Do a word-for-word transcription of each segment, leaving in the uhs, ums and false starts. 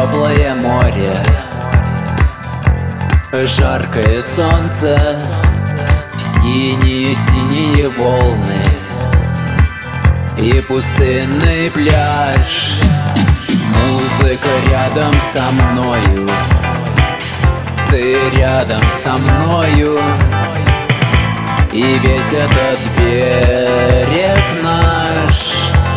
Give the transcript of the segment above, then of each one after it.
теплое море, жаркое солнце, синие-синие волны и пустынный пляж. Музыка рядом со мною, ты рядом со мною, и весь этот берег наш.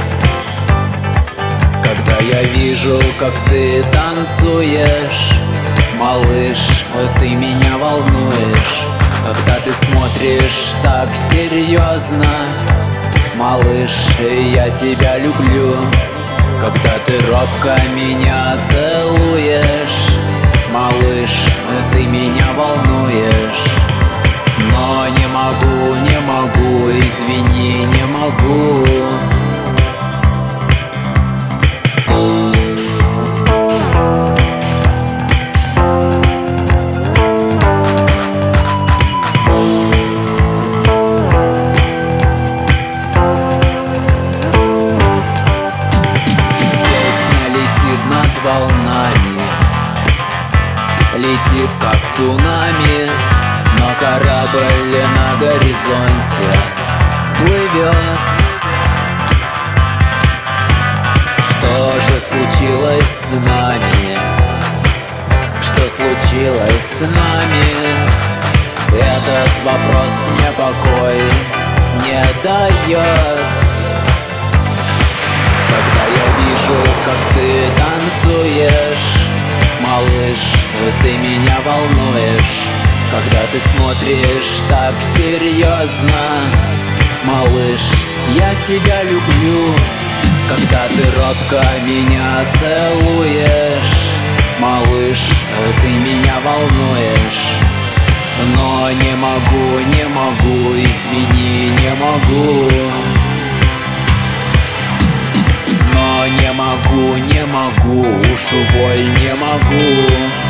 Когда я вижу, как ты танцуешь, малыш, ты меня волнуешь. Когда ты смотришь так серьезно, малыш, я тебя люблю. Когда ты робко меня целуешь, малыш, ты меня волнуешь. Но не могу, не могу, извини, не могу. Волнами летит как цунами, но корабль на горизонте плывет. Что же случилось с нами? Что случилось с нами? Этот вопрос мне покой не дает. Когда я вижу, как ты танцуешь, малыш, ты меня волнуешь. Когда ты смотришь так серьезно, малыш, я тебя люблю. Когда ты робко меня целуешь, малыш, ты меня волнуешь. Но не могу, не могу, извини, не могу. Но не могу, не могу, уж уволь, не могу.